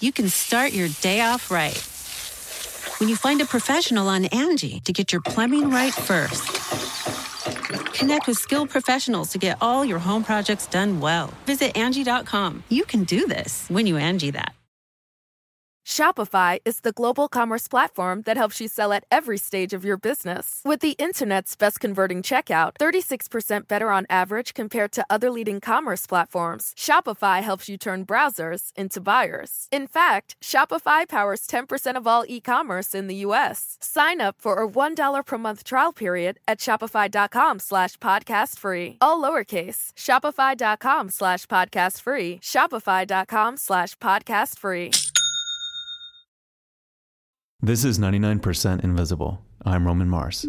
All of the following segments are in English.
you can start your day off right. When you find a professional on Angie to get your plumbing right first. Connect with skilled professionals to get all your home projects done well. Visit Angie.com. You can do this when you Angie that. Shopify is the global commerce platform that helps you sell at every stage of your business. With the internet's best converting checkout, 36% better on average compared to other leading commerce platforms, Shopify helps you turn browsers into buyers. In fact, Shopify powers 10% of all e-commerce in the U.S. Sign up for a $1 per month trial period at shopify.com/podcastfree. All lowercase, shopify.com/podcastfree, shopify.com/podcastfree. This is 99% Invisible. I'm Roman Mars.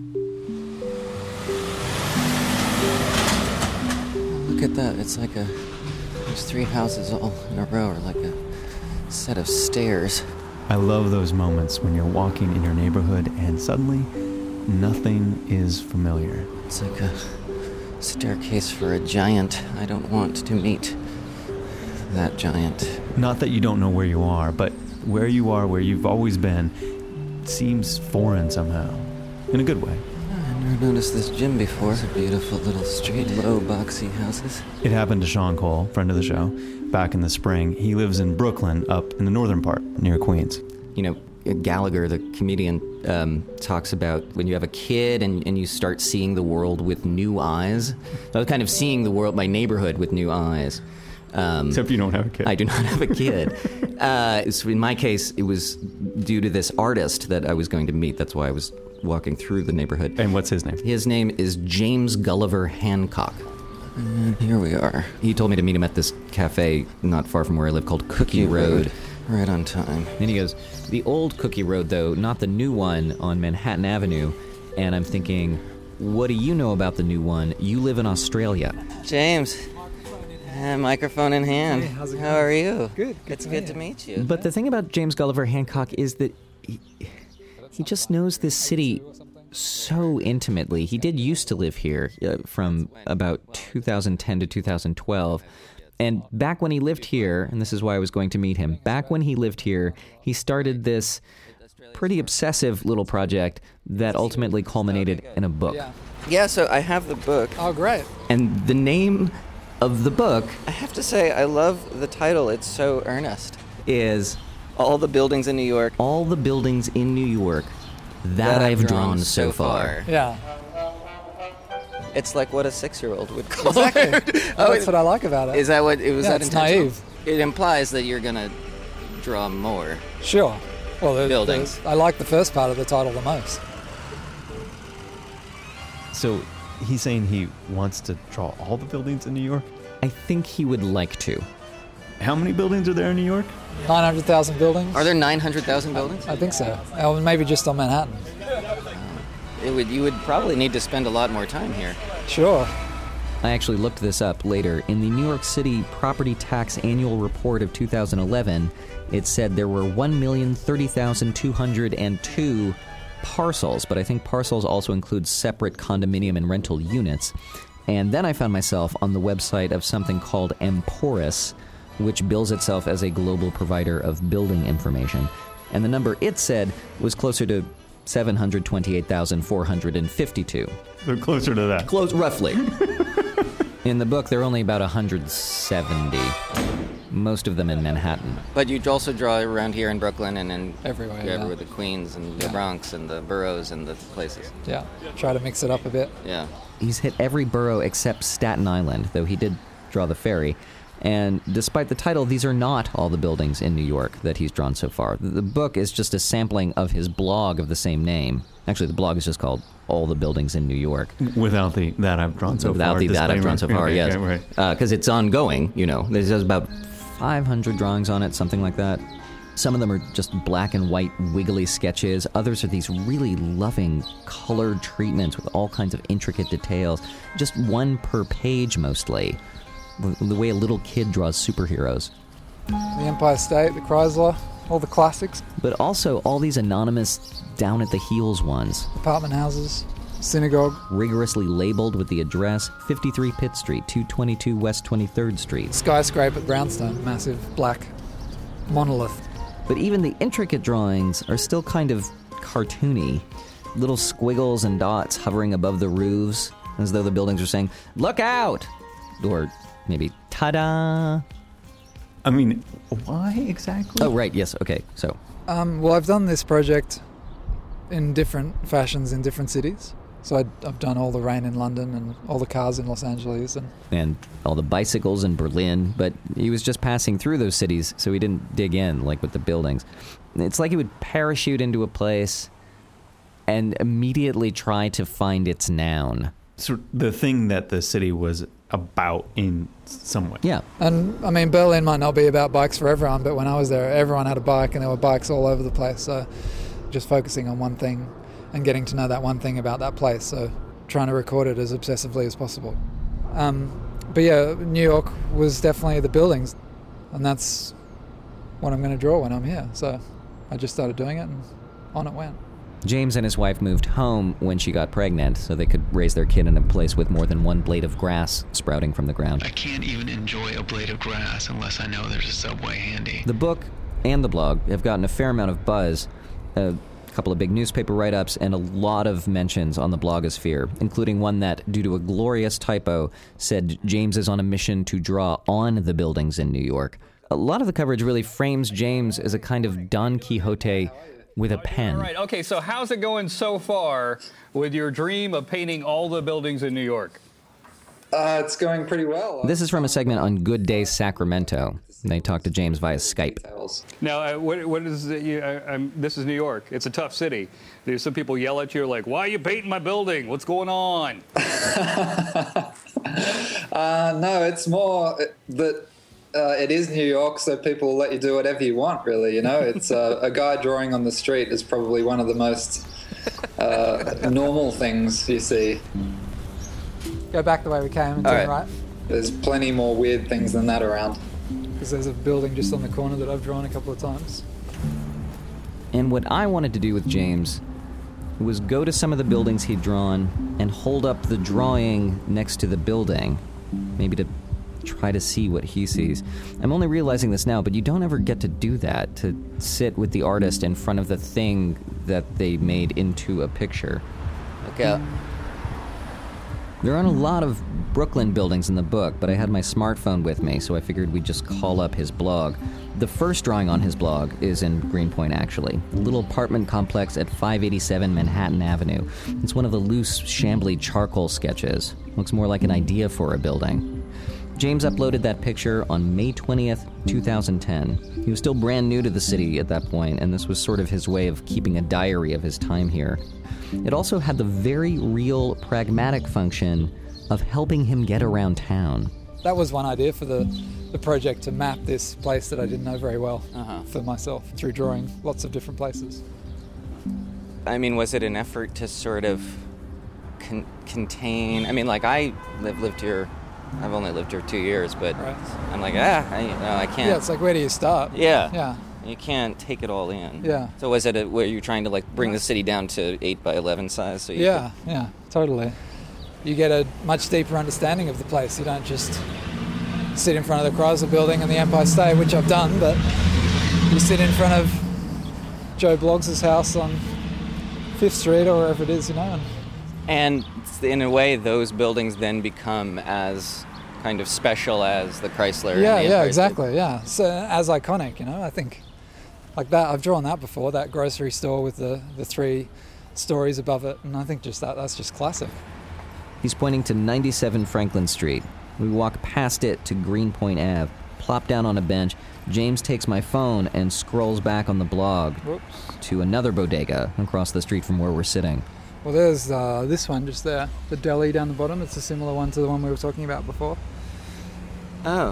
Look at that. It's like there's 3 houses all in a row, or like a set of stairs. I love those moments when you're walking in your neighborhood and suddenly nothing is familiar. It's like a staircase for a giant. I don't want to meet that giant. Not that you don't know where you are, but where you are, where you've always been, seems foreign somehow. In a good way. I never noticed this gym before. It's a beautiful little street, low, boxy houses. It happened to Sean Cole, friend of the show, back in the spring. He lives in Brooklyn, up in the northern part, near Queens. You know, Gallagher, the comedian, talks about when you have a kid and you start seeing the world with new eyes. I was kind of seeing the world, my neighborhood, with new eyes. Except you don't have a kid. I do not have a kid. So in my case, it was due to this artist that I was going to meet. That's why I was walking through the neighborhood. And what's his name? His name is James Gulliver Hancock. And here we are. He told me to meet him at this cafe not far from where I live called Cookie Road. Right on time. And he goes, the old Cookie Road, though, not the new one on Manhattan Avenue. And I'm thinking, what do you know about the new one? You live in Australia. James. Microphone in hand. Hey, how's it going? How are you? Good. It's good to meet you. But the thing about James Gulliver Hancock is that he just knows this city so intimately. He did used to live here from about 2010 to 2012. And back when he lived here, and this is why I was going to meet him, back when he lived here, he started this pretty obsessive little project that ultimately culminated in a book. Yeah, so I have the book. Oh, great. And the name of the book, I have to say, I love the title. It's so earnest. is All the Buildings in New York. All the Buildings in New York that I've drawn so far. Yeah. It's like what a 6-year-old would call Exactly. it. That's what I like about it. Is that what it was? Yeah, that it's intentional? naive. It implies that you're gonna draw more. Sure. Well, Buildings. I like the first part of the title the most. So he's saying he wants to draw all the buildings in New York? I think he would like to. How many buildings are there in New York? 900,000 buildings? Are there 900,000 buildings? I think so. Or maybe just on Manhattan. You would probably need to spend a lot more time here. Sure. I actually looked this up later. In the New York City Property Tax Annual Report of 2011, it said there were 1,030,202 parcels, but I think parcels also include separate condominium and rental units. And then I found myself on the website of something called Emporis, which bills itself as a global provider of building information. And the number it said was closer to 728,452. They're closer to that. Close, roughly. In the book, there are only about 170, most of them in Manhattan. But you'd also draw around here in Brooklyn and in Everywhere, everywhere, the Queens and the Bronx and the boroughs and the places. Yeah. Try to mix it up a bit. Yeah. He's hit every borough except Staten Island, though he did draw the ferry. And despite the title, these are not all the buildings in New York that he's drawn so far. The book is just a sampling of his blog of the same name. Actually, the blog is just called All the Buildings in New York. Without the that I've drawn so Without far. the that I've drawn so far, Okay, yes. right. Because it's ongoing, you know. There's about 500 drawings on it, something like that. Some of them are just black and white wiggly sketches. Others are these really loving colored treatments with all kinds of intricate details. Just one per page, mostly. The way a little kid draws superheroes. The Empire State, the Chrysler, all the classics. But also all these anonymous, down-at-the-heels ones. Apartment houses, synagogue. Rigorously labeled with the address, 53 Pitt Street, 222 West 23rd Street. Skyscraper at Brownstone, massive black monolith. But even the intricate drawings are still kind of cartoony. Little squiggles and dots hovering above the roofs, as though the buildings are saying, "Look out!" Or maybe, "Ta-da!" I mean, why exactly? Oh, right, yes, okay, so. Well, I've done this project in different fashions in different cities. So I've done all the rain in London and all the cars in Los Angeles. And all the bicycles in Berlin, but he was just passing through those cities, so he didn't dig in, like with the buildings. It's like he would parachute into a place and immediately try to find its noun. So the thing that the city was about in some way. Yeah. And, I mean, Berlin might not be about bikes for everyone, but when I was there, everyone had a bike and there were bikes all over the place. So just focusing on one thing and getting to know that one thing about that place. So trying to record it as obsessively as possible. But yeah, New York was definitely the buildings, and that's what I'm going to draw when I'm here. So I just started doing it, and on it went. James and his wife moved home when she got pregnant so they could raise their kid in a place with more than one blade of grass sprouting from the ground. I can't even enjoy a blade of grass unless I know there's a subway handy. The book and the blog have gotten a fair amount of buzz, a couple of big newspaper write-ups, and a lot of mentions on the blogosphere, including one that, due to a glorious typo, said James is on a mission to draw on the buildings in New York. A lot of the coverage really frames James as a kind of Don Quixote with a pen. All right, okay, so how's it going so far with your dream of painting all the buildings in New York? It's going pretty well. This is from a segment on Good Day Sacramento. They talked to James via Skype. Now, what is this is New York. It's a tough city. There's some people yell at you like, "Why are you painting my building? What's going on?" No, it's more that it is New York, so people will let you do whatever you want, really. You know, it's a guy drawing on the street is probably one of the most normal things you see. Go back the way we came and turn right. There's plenty more weird things than that around. Because there's a building just on the corner that I've drawn a couple of times. And what I wanted to do with James was go to some of the buildings he'd drawn and hold up the drawing next to the building, maybe to try to see what he sees. I'm only realizing this now, but you don't ever get to do that, to sit with the artist in front of the thing that they made into a picture. Okay. There aren't a lot of Brooklyn buildings in the book, but I had my smartphone with me, so I figured we'd just call up his blog. The first drawing on his blog is in Greenpoint, actually. A little apartment complex at 587 Manhattan Avenue. It's one of the loose, shambly charcoal sketches. Looks more like an idea for a building. James uploaded that picture on May 20th, 2010. He was still brand new to the city at that point, and this was sort of his way of keeping a diary of his time here. It also had the very real, pragmatic function of helping him get around town. That was one idea for the project, to map this place that I didn't know very well for myself through drawing lots of different places. I mean, was it an effort to sort of contain... I mean, like, I've only lived here 2 years, but right. I'm like, I can't... Yeah, it's like, where do you start? Yeah. You can't take it all in. Yeah. So was it where you're trying to like bring the city down to 8 by 11 size? So yeah, totally. You get a much deeper understanding of the place. You don't just sit in front of the Chrysler Building and the Empire State, which I've done, but you sit in front of Joe Bloggs' house on 5th Street or wherever it is, you know. And in a way, those buildings then become as kind of special as the Chrysler. Yeah, exactly, yeah. So as iconic, you know, I think. Like that, I've drawn that before, that grocery store with the 3 stories above it, and I think just that's just classic. He's pointing to 97 Franklin Street. We walk past it to Greenpoint Ave, plop down on a bench. James takes my phone and scrolls back on the blog to another bodega across the street from where we're sitting. Well, there's this one just there, the deli down the bottom. It's a similar one to the one we were talking about before. Oh,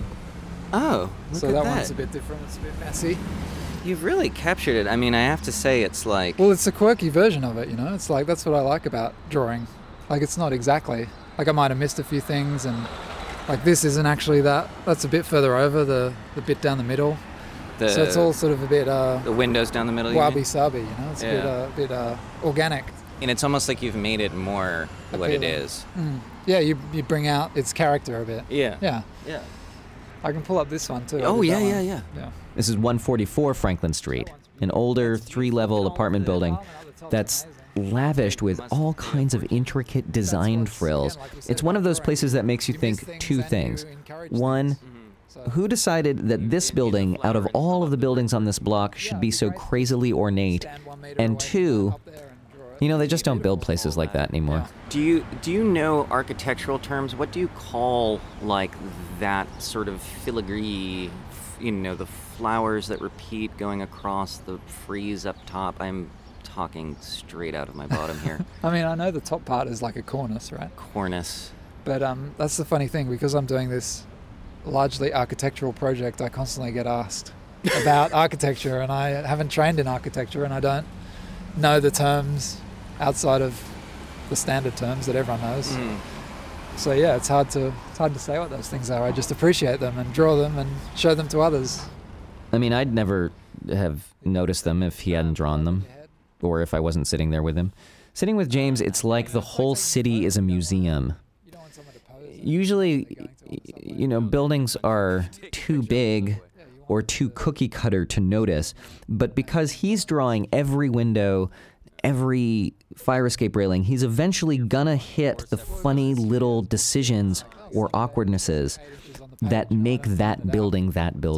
so that one's a bit different. It's a bit messy. You've really captured it. I mean, I have to say it's like... Well, it's a quirky version of it, you know? It's like, that's what I like about drawing. Like, it's not exactly... Like, I might have missed a few things, and... Like, this isn't actually that. That's a bit further over, the bit down the middle. So it's all sort of a bit... the windows down the middle, wabi-sabi, you know? It's a bit organic. And it's almost like you've made it more what it is. Yeah, you bring out its character a bit. Yeah. I can pull up this one too. Oh, I did yeah. that one. This is 144 Franklin Street, an older 3-level apartment building that's lavished with all kinds of intricate design frills. It's one of those places that makes you think two things. One, who decided that this building, out of all of the buildings on this block, should be so crazily ornate? And two, they just don't build places like that anymore. Do you know architectural terms? What do you call like that sort of filigree? The flowers that repeat going across the frieze up top. I'm talking straight out of my bottom here. I mean, I know the top part is like a cornice, right? Cornice. But that's the funny thing, because I'm doing this largely architectural project, I constantly get asked about architecture, and I haven't trained in architecture, and I don't know the terms outside of the standard terms that everyone knows. So yeah, it's hard to say what those things are. I just appreciate them and draw them and show them to others. I mean, I'd never have noticed them if he hadn't drawn them, or if I wasn't sitting there with him. Sitting with James, it's like the whole city is a museum. Usually, buildings are too big or too cookie cutter to notice, but because he's drawing every window, every fire escape railing, he's eventually gonna hit the funny little decisions or awkwardnesses that make that building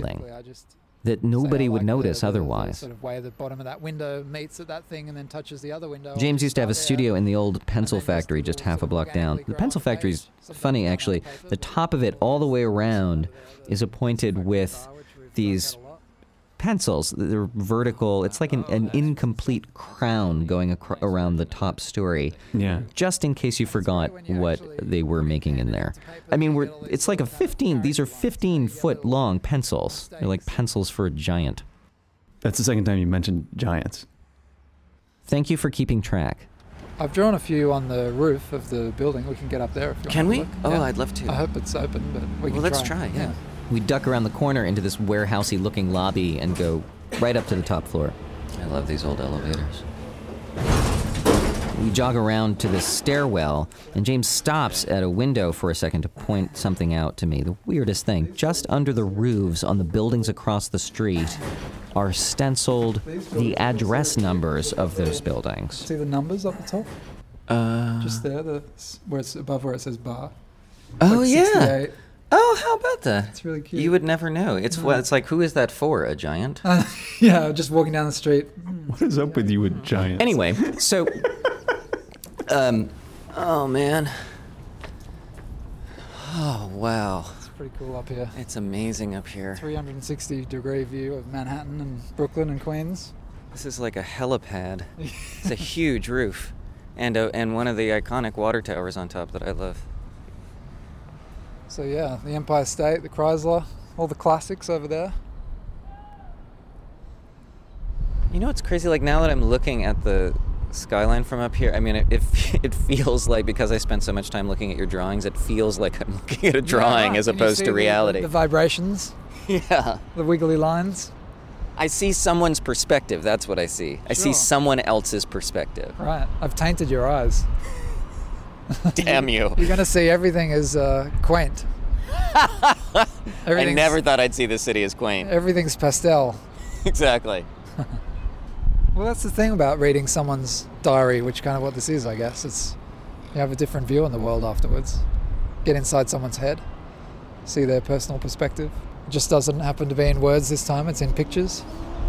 that nobody would notice otherwise. Sort of way the bottom of that window meets at that thing and then touches the other window. James used to have a studio in the old pencil factory just half a block down. The pencil factory's funny, actually. The top of it all the way around is appointed with these pencils. They're vertical. It's like an incomplete crown going around the top story. Yeah. Just in case you forgot what they were making in there. I mean, it's like these are 15-foot long pencils. They're like pencils for a giant. That's the second time you mentioned giants. Thank you for keeping track. I've drawn a few on the roof of the building. We can get up there if you Can want we? to look. Oh, Yeah. I'd love to. I hope it's open, but we can let's try, yeah. We duck around the corner into this warehousey-looking lobby and go right up to the top floor. I love these old elevators. We jog around to this stairwell, and James stops at a window for a second to point something out to me. The weirdest thing, just under the roofs on the buildings across the street are stenciled the address numbers of those buildings. See the numbers up the top? Just there, where it's above where it says bar. Oh, Like yeah. 68. Oh, how about that? It's really cute. You would never know. It's like, who is that for? A giant? Yeah, just walking down the street. What is up with you with giants? Anyway, so Oh, man. Oh, wow. It's pretty cool up here. It's amazing up here. 360-degree view of Manhattan and Brooklyn and Queens. This is like a helipad. It's a huge roof. And one of the iconic water towers on top that I love. So yeah, the Empire State, the Chrysler, all the classics over there. You know what's crazy? Like, now that I'm looking at the skyline from up here, I mean, it feels like, because I spent so much time looking at your drawings, it feels like I'm looking at a drawing as And you opposed see to reality. The vibrations, Yeah. the wiggly lines. I see someone's perspective. That's what I see. I see Sure. someone else's perspective. Right, I've tainted your eyes. Damn you. You're going to see everything as quaint. I Everything's- never thought I'd see this city as quaint. Everything's pastel. Exactly. Well, that's the thing about reading someone's diary, which kind of what this is, I guess. It's you have a different view on the world afterwards. Get inside someone's head, see their personal perspective. It just doesn't happen to be in words this time, it's in pictures.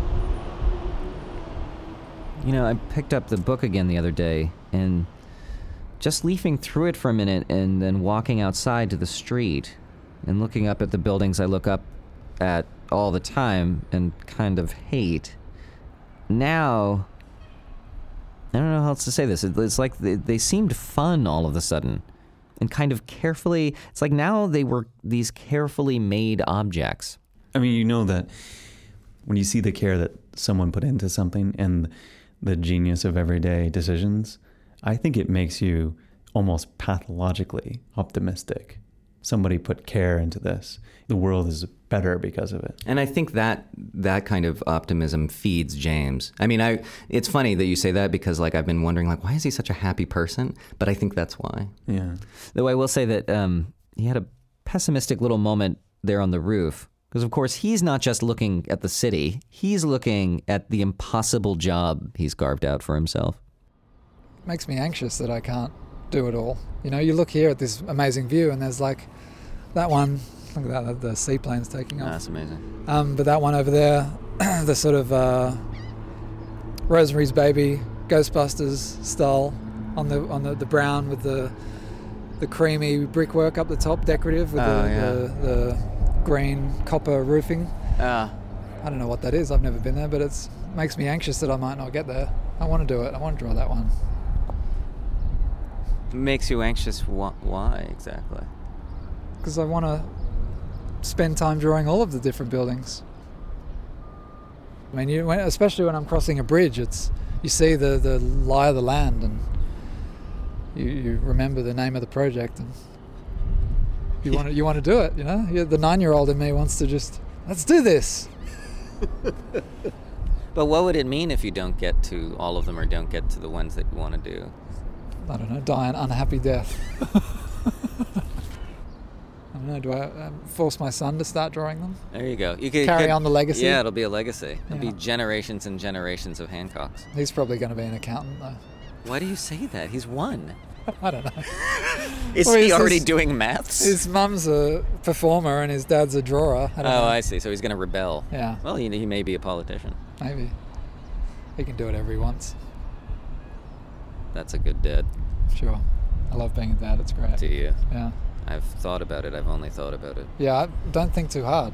I picked up the book again the other day, and just leafing through it for a minute and then walking outside to the street and looking up at the buildings I look up at all the time and kind of hate. Now, I don't know how else to say this. It's like they seemed fun all of a sudden and kind of carefully. It's like now they were these carefully made objects. I mean, you know that when you see the care that someone put into something and the genius of everyday decisions, I think it makes you almost pathologically optimistic. Somebody put care into this. The world is better because of it. And I think that kind of optimism feeds James. I mean, it's funny that you say that, because like I've been wondering, like, why is he such a happy person? But I think that's why. Yeah. Though I will say that he had a pessimistic little moment there on the roof. Because, of course, he's not just looking at the city. He's looking at the impossible job he's carved out for himself. It makes me anxious that I can't do it all. You know, you look here at this amazing view and there's like that one, look at that, the seaplane's taking off. That's amazing. But that one over there, the sort of Rosemary's Baby, Ghostbusters style on the brown with the creamy brickwork up the top, decorative with the green copper roofing. I don't know what that is. I've never been there, but it makes me anxious that I might not get there. I want to do it. I want to draw that one. Makes you anxious? Why exactly? Because I want to spend time drawing all of the different buildings. I mean, especially when I'm crossing a bridge, you see the lie of the land, and you remember the name of the project, and you want to do it. You know, the 9-year-old in me wants to just, let's do this. But what would it mean if you don't get to all of them, or don't get to the ones that you want to do? I don't know, die an unhappy death. I don't know, do I force my son to start drawing them? There you go. You Carry on the legacy? Yeah, it'll be a legacy. It'll be generations and generations of Hancocks. He's probably going to be an accountant, though. Why do you say that? He's one. I don't know. Is he already doing maths? His mum's a performer and his dad's a drawer. I don't know. I see. So he's going to rebel. Yeah. Well, he may be a politician. Maybe. He can do whatever he wants. That's a good dad. Sure. I love being a dad. It's great. Do you? Yeah. I've thought about it. I've only thought about it. Yeah, don't think too hard.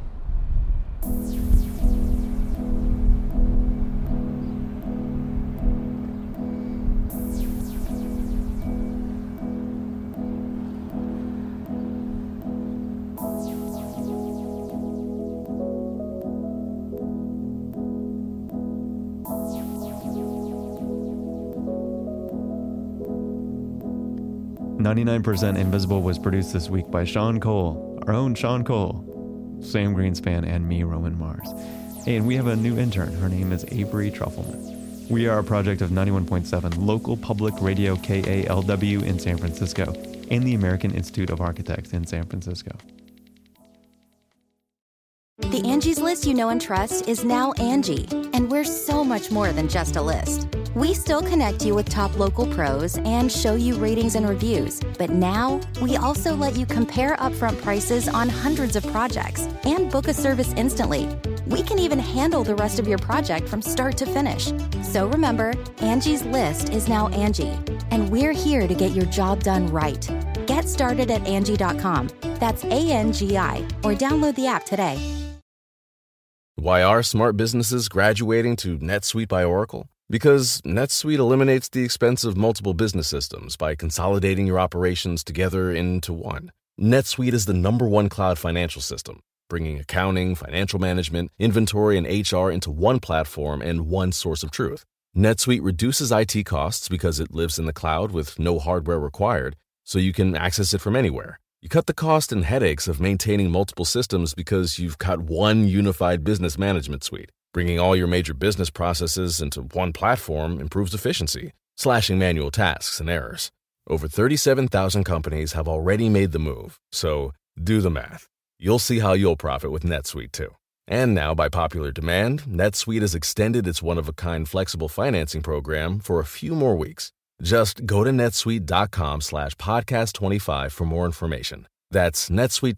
99% Invisible was produced this week by Sean Cole, our own Sean Cole, Sam Greenspan, and me, Roman Mars. And we have a new intern. Her name is Avery Trufelman. We are a project of 91.7 local public radio KALW in San Francisco and the American Institute of Architects in San Francisco. The Angie's List you know and trust is now Angie, and we're so much more than just a list. We still connect you with top local pros and show you ratings and reviews, but now we also let you compare upfront prices on hundreds of projects and book a service instantly. We can even handle the rest of your project from start to finish. So remember, Angie's List is now Angie, and we're here to get your job done right. Get started at Angie.com. That's ANGI, or download the app today. Why are smart businesses graduating to NetSuite by Oracle? Because NetSuite eliminates the expense of multiple business systems by consolidating your operations together into one. NetSuite is the #1 cloud financial system, bringing accounting, financial management, inventory, and HR into one platform and one source of truth. NetSuite reduces IT costs because it lives in the cloud with no hardware required, so you can access it from anywhere. You cut the cost and headaches of maintaining multiple systems because you've got one unified business management suite. Bringing all your major business processes into one platform improves efficiency, slashing manual tasks and errors. Over 37,000 companies have already made the move, so do the math. You'll see how you'll profit with NetSuite too. And now, by popular demand, NetSuite has extended its one-of-a-kind flexible financing program for a few more weeks. Just go to netsuite.com/podcast25 for more information. That's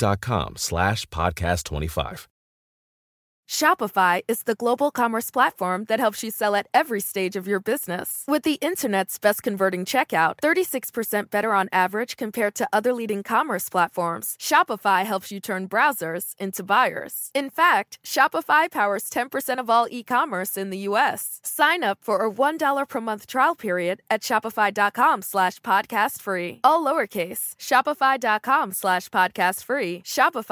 netsuite.com/podcast25. Shopify is the global commerce platform that helps you sell at every stage of your business. With the internet's best converting checkout, 36% better on average compared to other leading commerce platforms, Shopify helps you turn browsers into buyers. In fact, Shopify powers 10% of all e-commerce in the U.S. Sign up for a $1 per month trial period at shopify.com/podcastfree. All lowercase, shopify.com/podcastfree,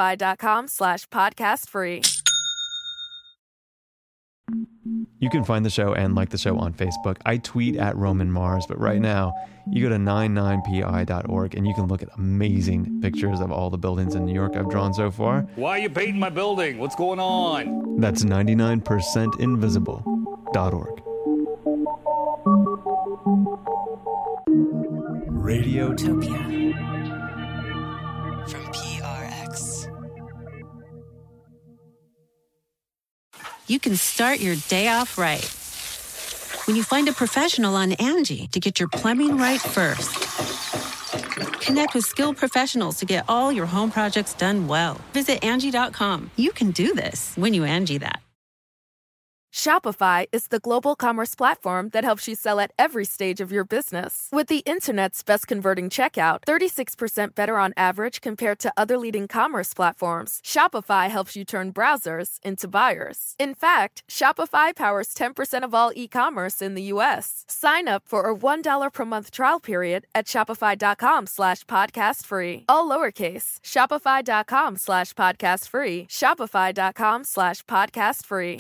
shopify.com/podcastfree. You can find the show and like the show on Facebook. I tweet at Roman Mars, but right now you go to 99pi.org and you can look at amazing pictures of all the buildings in New York I've drawn so far. Why are you painting my building? What's going on? That's 99percentinvisible.org. Radiotopia from PRX. you can start your day off right. When you find a professional on Angie to get your plumbing right first. Connect with skilled professionals to get all your home projects done well. Visit Angie.com. You can do this when you Angie that. Shopify is the global commerce platform that helps you sell at every stage of your business. With the internet's best converting checkout, 36% better on average compared to other leading commerce platforms, Shopify helps you turn browsers into buyers. In fact, Shopify powers 10% of all e-commerce in the U.S. Sign up for a $1 per month trial period at shopify.com/podcastfree. All lowercase, shopify.com/podcastfree, shopify.com/podcastfree.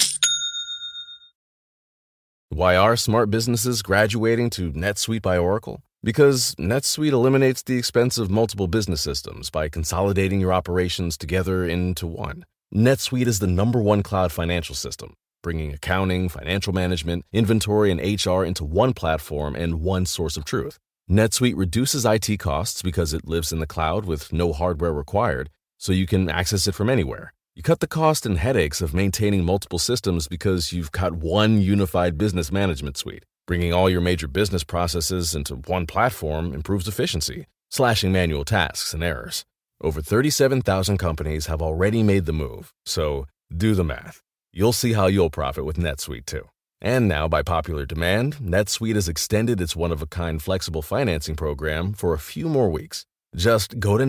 Why are smart businesses graduating to NetSuite by Oracle? Because NetSuite eliminates the expense of multiple business systems by consolidating your operations together into one. NetSuite is the #1 cloud financial system, bringing accounting, financial management, inventory, and HR into one platform and one source of truth. NetSuite reduces IT costs because it lives in the cloud with no hardware required, so you can access it from anywhere. You cut the cost and headaches of maintaining multiple systems because you've got one unified business management suite. Bringing all your major business processes into one platform improves efficiency, slashing manual tasks and errors. Over 37,000 companies have already made the move, so do the math. You'll see how you'll profit with NetSuite too. And now, by popular demand, NetSuite has extended its one-of-a-kind flexible financing program for a few more weeks. Just go to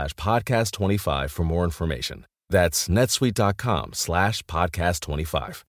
netsuite.com/podcast25 for more information. That's netsuite.com/podcast25.